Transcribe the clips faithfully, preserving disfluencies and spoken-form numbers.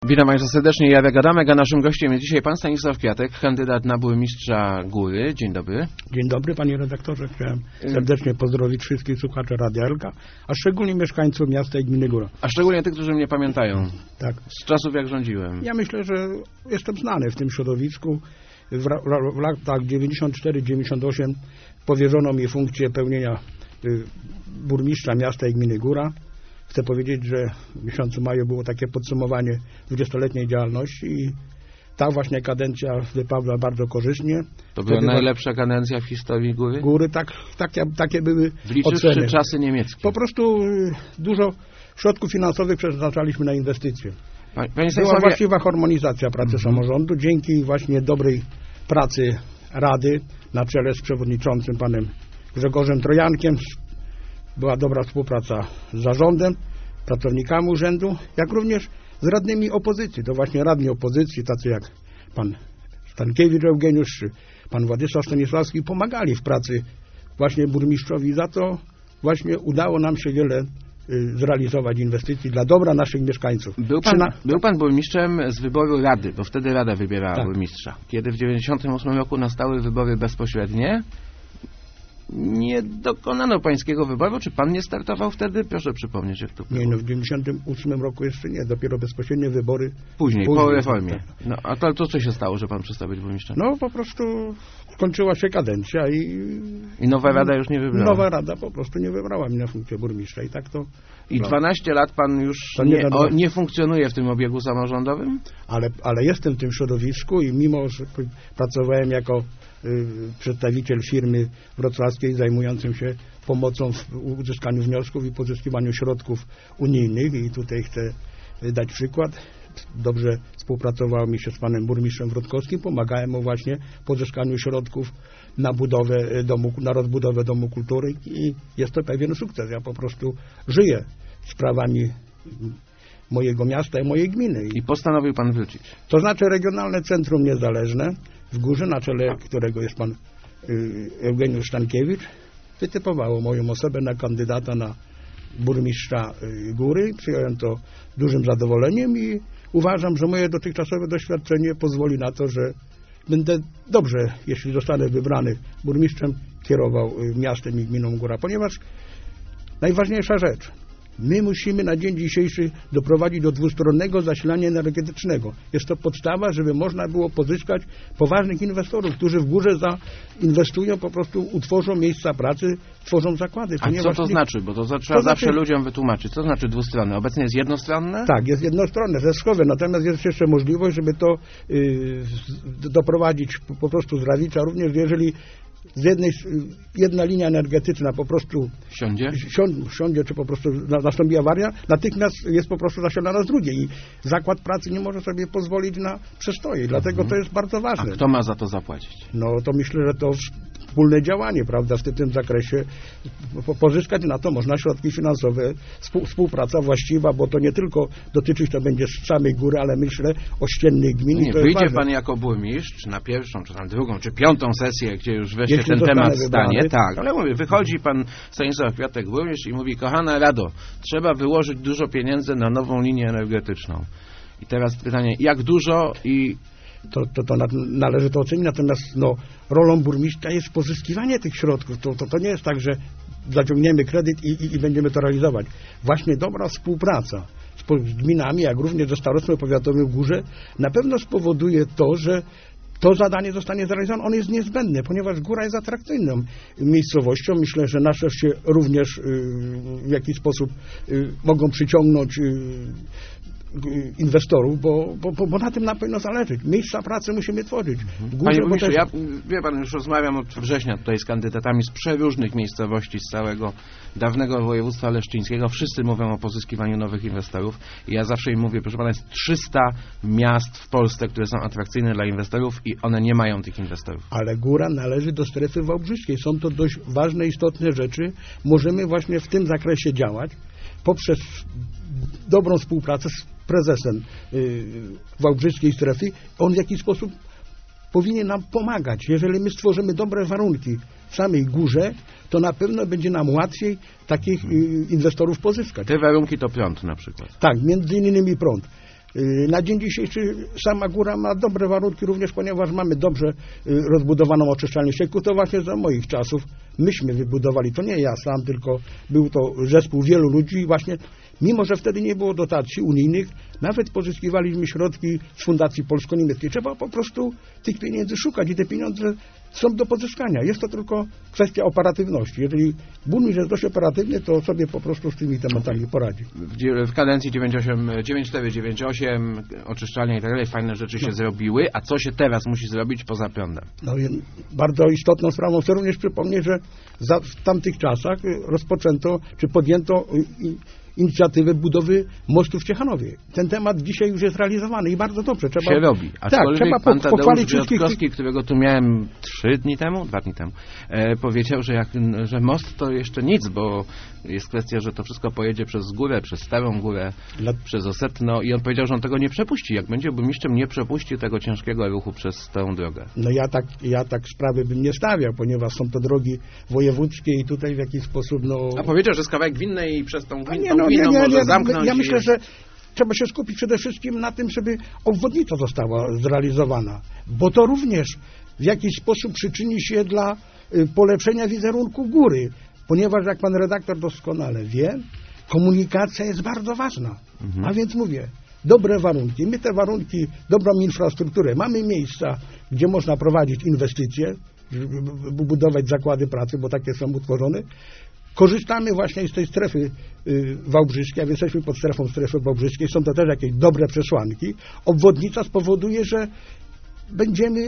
Witam Państwa serdecznie, Jarek Adamek, a naszym gościem jest dzisiaj pan Stanisław Kwiatek, kandydat na burmistrza Góry. Dzień dobry. Dzień dobry, panie redaktorze. Chciałem serdecznie pozdrowić wszystkich słuchaczy Radia Elka, a szczególnie mieszkańców miasta i gminy Góra. A szczególnie tych, którzy mnie pamiętają. Tak. Z czasów, jak rządziłem. Ja myślę, że jestem znany w tym środowisku. W, ra, w latach dziewięćdziesiąt cztery dziewięćdziesiąt osiem powierzono mi funkcję pełnienia y, burmistrza miasta i gminy Góra. Chcę powiedzieć, że w miesiącu maju było takie podsumowanie dwudziestoletniej działalności i ta właśnie kadencja wypadła bardzo korzystnie. To była Wtedy najlepsza kadencja w historii Góry? Góry, tak, takie, takie były Wliczywszy oceny. czasy niemieckie. Po prostu dużo środków finansowych przeznaczaliśmy na inwestycje. Panie Była Stanisławie... właściwa harmonizacja pracy Mhm. samorządu. Dzięki właśnie dobrej pracy Rady na czele z przewodniczącym panem Grzegorzem Trojankiem była dobra współpraca z zarządem, pracownikami urzędu, jak również z radnymi opozycji. To właśnie radni opozycji, tacy jak pan Stankiewicz Eugeniusz czy pan Władysław Stanisławski pomagali w pracy właśnie burmistrzowi. Za to właśnie udało nam się wiele y, zrealizować inwestycji dla dobra naszych mieszkańców. Był pan, Przyna... był pan burmistrzem z wyboru Rady, bo wtedy Rada wybierała Tak. burmistrza. Kiedy w dziewięćdziesiątym ósmym roku nastały wybory bezpośrednie, nie dokonano pańskiego wyboru. Czy pan nie startował wtedy? Proszę przypomnieć, jak to było. Nie, no w dziewięćdziesiątym ósmym roku jeszcze nie, dopiero bezpośrednie wybory. Później, Później, po reformie. tak. No, a to, to co się stało, że pan przestał być burmistrzem? No po prostu skończyła się kadencja i... I nowa rada już nie wybrała. Nowa rada po prostu nie wybrała mnie na funkcję burmistrza i tak to... I no. dwanaście lat pan już To nie nie, do- o, nie funkcjonuje w tym obiegu samorządowym? Ale, ale jestem w tym środowisku i mimo, że p- pracowałem jako y, przedstawiciel firmy wrocławskiej zajmującym się pomocą w uzyskaniu wniosków i pozyskiwaniu środków unijnych i tutaj chcę y, dać przykład. Dobrze współpracowało mi się z panem burmistrzem Wrotkowskim, pomagałem mu właśnie w pozyskaniu środków na budowę y, domu, na rozbudowę Domu Kultury i jest to pewien sukces. Ja po prostu żyję sprawami mojego miasta i mojej gminy. I postanowił pan wrócić. To znaczy Regionalne Centrum Niezależne w Górze, na czele którego jest pan y, Eugeniusz Stankiewicz, wytypowało moją osobę na kandydata na burmistrza y, Góry. Przyjąłem to dużym zadowoleniem i uważam, że moje dotychczasowe doświadczenie pozwoli na to, że będę dobrze, jeśli zostanę wybrany burmistrzem, kierował y, miastem i gminą Góra, ponieważ najważniejsza rzecz, my musimy na dzień dzisiejszy doprowadzić do dwustronnego zasilania energetycznego. Jest to podstawa, żeby można było pozyskać poważnych inwestorów, którzy w Górze zainwestują, po prostu utworzą miejsca pracy, tworzą zakłady. A co to nie... znaczy? Bo to za- trzeba To zawsze znaczy- ludziom wytłumaczyć. Co znaczy dwustronne? Obecnie jest jednostronne? Tak, jest jednostronne, zeszkowe, natomiast jest jeszcze możliwość, żeby to yy, z- doprowadzić po, po prostu z Rawicza, również jeżeli z jednej, y, jedna linia energetyczna po prostu Siądzie? sią- siądzie, czy po prostu na- nastąpi awaria, natychmiast jest po prostu zasilana z drugiej i zakład pracy nie może sobie pozwolić na przestoje, dlatego to jest bardzo A ważne. kto ma za to zapłacić? No to myślę, że to wspólne działanie, prawda, w tym zakresie po- pozyskać na to można środki finansowe, współ- współpraca właściwa, bo to nie tylko dotyczyć to będzie samej Góry, ale myślę ościennych gmin. i Nie, to jest wyjdzie ważne. pan jako burmistrz na pierwszą, czy tam drugą, czy piątą sesję, gdzie już wreszcie Jeśli ten zostanę temat wybrany. stanie. Tak, ale mówię, wychodzi pan Stanisław Kwiatek, burmistrz, i mówi: kochana Rado, trzeba wyłożyć dużo pieniędzy na nową linię energetyczną. I teraz pytanie, jak dużo i To, to, to na, należy to ocenić, natomiast no, rolą burmistrza jest pozyskiwanie tych środków. To, to, to nie jest tak, że zaciągniemy kredyt i, i, i będziemy to realizować. Właśnie dobra współpraca z, po- z gminami, jak również ze starostwem powiatowym w Górze na pewno spowoduje to, że to zadanie zostanie zrealizowane. On jest niezbędny, ponieważ Góra jest atrakcyjną miejscowością. Myślę, że nasze się również y, w jakiś sposób y, mogą przyciągnąć y, y, inwestorów, bo, bo, bo, bo na tym na pewno zależeć. Miejsca pracy musimy tworzyć. W Górze, Panie bo burmistrzu, też- ja, wie pan, już rozmawiam od września tutaj z kandydatami z przeróżnych miejscowości z całego dawnego województwa leszczyńskiego. Wszyscy mówią o pozyskiwaniu nowych inwestorów i ja zawsze im mówię: proszę pana, jest trzysta miast w Polsce, które są atrakcyjne dla inwestorów i one nie mają tych inwestorów. Ale Góra należy do strefy wałbrzyskiej. Są to dość ważne, istotne rzeczy. Możemy właśnie w tym zakresie działać poprzez dobrą współpracę z prezesem y, wałbrzyskiej strefy. On w jakiś sposób powinien nam pomagać. Jeżeli my stworzymy dobre warunki w samej Górze, to na pewno będzie nam łatwiej takich y, inwestorów pozyskać. Te warunki to prąd na przykład. Tak, między innymi prąd. Na dzień dzisiejszy sama góra ma dobre warunki również, ponieważ mamy dobrze rozbudowaną oczyszczalnię ścieków. To właśnie za moich czasów myśmy wybudowali, to nie ja sam, tylko był to zespół wielu ludzi i właśnie mimo że wtedy nie było dotacji unijnych, nawet pozyskiwaliśmy środki z Fundacji Polsko-Niemieckiej. Trzeba po prostu tych pieniędzy szukać i te pieniądze są do pozyskania. Jest to tylko kwestia operatywności. Jeżeli burmistrz jest dość operatywny, to sobie po prostu z tymi tematami poradzi. W, w kadencji dziewięć cztery dziewięć osiem oczyszczalnia i tak dalej fajne rzeczy się no. zrobiły, a co się teraz musi zrobić poza prądem? No, bardzo istotną sprawą chcę również przypomnieć, że za, w tamtych czasach rozpoczęto, czy podjęto i, inicjatywę budowy mostu w Ciechanowie. Ten temat dzisiaj już jest realizowany i bardzo dobrze. Trzeba, się robi. Tak, trzeba pan po, pochwalić wszystkich. Wiotkowski, którego tu miałem trzy dni temu, dwa dni temu, e, powiedział, że, jak, że most to jeszcze nic, bo jest kwestia, że to wszystko pojedzie przez górę, przez Starą Górę, Dla... przez Osetno i on powiedział, że on tego nie przepuści. Jak będzie burmistrzem, nie przepuści tego ciężkiego ruchu przez tę drogę. No ja tak, ja tak sprawy bym nie stawiał, ponieważ są to drogi wojewódzkie i tutaj w jakiś sposób, no... A powiedział, że z kawałek Winnej i przez tą Winną No, nie, nie, może nie, zamknąć. Ja myślę, że trzeba się skupić przede wszystkim na tym, żeby obwodnica została zrealizowana, bo to również w jakiś sposób przyczyni się dla polepszenia wizerunku góry, ponieważ jak pan redaktor doskonale wie, komunikacja jest bardzo ważna. Mhm. A więc mówię, dobre warunki. My te warunki, dobrą infrastrukturę, mamy miejsca, gdzie można prowadzić inwestycje, budować zakłady pracy, bo takie są utworzone. Korzystamy właśnie z tej strefy y, wałbrzyskiej, a więc jesteśmy pod strefą strefy wałbrzyskiej. Są to też jakieś dobre przesłanki. Obwodnica spowoduje, że będziemy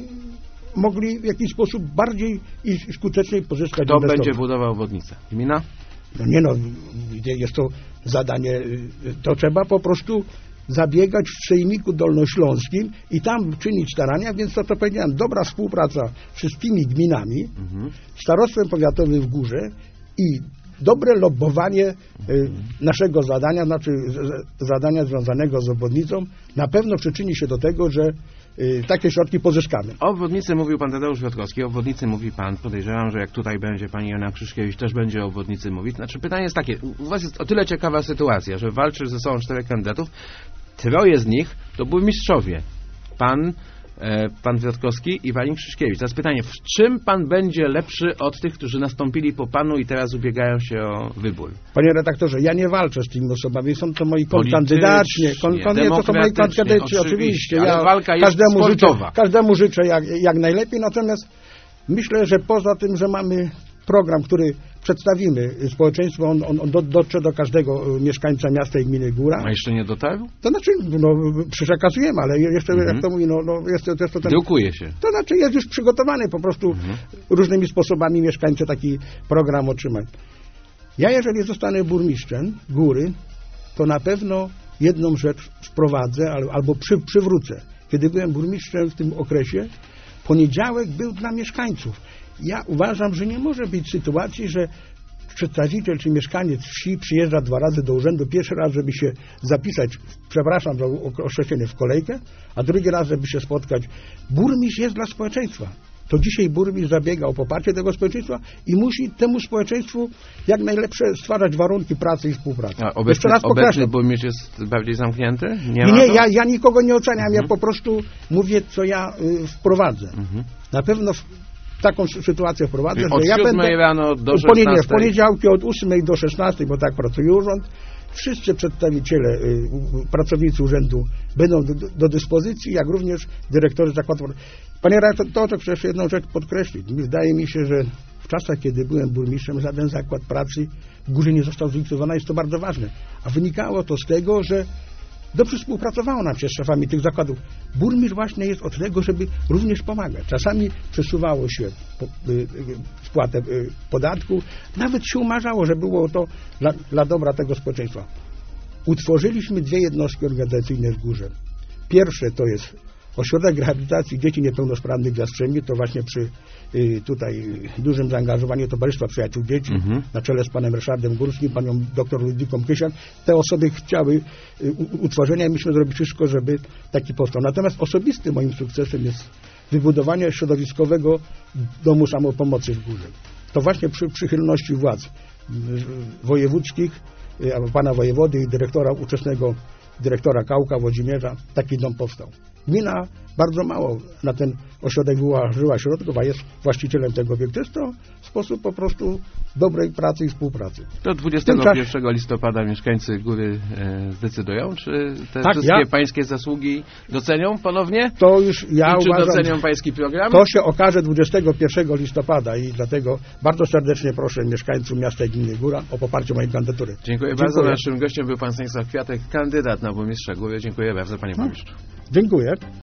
mogli w jakiś sposób bardziej i skuteczniej pozyskać Kto inwestorów. będzie budował obwodnicę? Gmina? No nie no, jest to zadanie, to trzeba po prostu zabiegać w Sejmiku Dolnośląskim i tam czynić starania, więc to, co powiedziałem, dobra współpraca z wszystkimi gminami, mhm. starostwem powiatowym w Górze i dobre lobbowanie y, naszego zadania, znaczy z, zadania związanego z obwodnicą, na pewno przyczyni się do tego, że y, takie środki pozyskamy. O obwodnicy mówił pan Tadeusz Wiotkowski, o obwodnicy mówi pan, podejrzewam, że jak tutaj będzie pani Joanna Krzyszkiewicz, też będzie o obwodnicy mówić. Znaczy pytanie jest takie, u was jest o tyle ciekawa sytuacja, że walczy ze sobą czterech kandydatów, troje z nich to burmistrzowie. Pan, e, pan Wiotkowski i pani Krzyszkiewicz. Teraz pytanie, w czym pan będzie lepszy od tych, którzy nastąpili po panu i teraz ubiegają się o wybór? Panie redaktorze, ja nie walczę z tymi osobami, są to moi kontrkandydaci. Kon, kon, nie, to są moi kontrkandydaci, oczywiście. oczywiście. Ja walka jest każdemu sportowa. Życzę, każdemu życzę jak, jak najlepiej, natomiast myślę, że poza tym, że mamy program, który przedstawimy społeczeństwu, on, on, on do, dotrze do każdego mieszkańca miasta i gminy Góra. A jeszcze nie dotarł? To znaczy, no, przekazujemy, ale jeszcze, mm-hmm. jak to mówi, no, no jest, jest to ten... Drukuje się. To znaczy, jest już przygotowany po prostu mm-hmm. różnymi sposobami mieszkańcy taki program otrzymać. Ja, jeżeli zostanę burmistrzem Góry, to na pewno jedną rzecz wprowadzę albo przy, przywrócę. Kiedy byłem burmistrzem w tym okresie, poniedziałek był dla mieszkańców. Ja uważam, że nie może być sytuacji, że przedstawiciel czy mieszkaniec wsi przyjeżdża dwa razy do urzędu. Pierwszy raz, żeby się zapisać, przepraszam za określenie, w kolejkę, a drugi raz, żeby się spotkać. Burmistrz jest dla społeczeństwa. To dzisiaj burmistrz zabiega o poparcie tego społeczeństwa i musi temu społeczeństwu jak najlepsze stwarzać warunki pracy i współpracy. A obecny, raz obecny burmistrz jest bardziej zamknięty? Nie, nie, nie ja, ja nikogo nie oceniam. Mhm. Ja po prostu mówię, co ja y, wprowadzę. Mhm. Na pewno w, taką sytuację wprowadzę, że ja będę rano do szesnastej. W poniedziałki od ósmej do szesnastej, bo tak pracuje urząd. Wszyscy przedstawiciele, y, pracownicy urzędu będą do, do dyspozycji, jak również dyrektorzy zakładów. Panie redaktorze, chcę jeszcze jedną rzecz podkreślić. Wydaje mi się, że w czasach, kiedy byłem burmistrzem, żaden zakład pracy w Górze nie został zlikwidowany. Jest to bardzo ważne. A wynikało to z tego, że dobrze współpracowało nam się z szefami tych zakładów. Burmistrz właśnie jest od tego, żeby również pomagać. Czasami przesuwało się po, y, y, spłatę y, podatku. Nawet się umarzało, że było to dla, dla dobra tego społeczeństwa. Utworzyliśmy dwie jednostki organizacyjne w Górze. Pierwsze to jest Ośrodek Rehabilitacji Dzieci Niepełnosprawnych w Jastrzębiu, to właśnie przy y, tutaj dużym zaangażowaniu Towarzystwa Przyjaciół Dzieci, mhm. na czele z panem Ryszardem Górskim, panią doktor Ludwiką Kysiak. Te osoby chciały y, utworzenia i myśmy zrobili wszystko, żeby taki powstał. Natomiast osobistym moim sukcesem jest wybudowanie środowiskowego domu samopomocy w Górze. To właśnie przy przychylności władz y, wojewódzkich, y, pana wojewody i dyrektora ówczesnego dyrektora Kałka, Włodzimierza, taki dom powstał. Gmina bardzo mało na ten ośrodek wyłożyła środków, a jest właścicielem tego obiektu. Jest to sposób po prostu dobrej pracy i współpracy. To dwudziestego pierwszego listopada mieszkańcy Góry e, zdecydują, czy te tak, wszystkie ja, pańskie zasługi docenią ponownie? To już ja I czy uważam, docenią pański program? To się okaże dwudziestego pierwszego listopada i dlatego bardzo serdecznie proszę mieszkańców miasta i gminy Góra o poparcie mojej kandydatury. Dziękuję, Dziękuję bardzo. Naszym gościem był pan Stanisław Kwiatek, kandydat na burmistrza Góry. Dziękuję bardzo, panie burmistrzu. Dziękuję.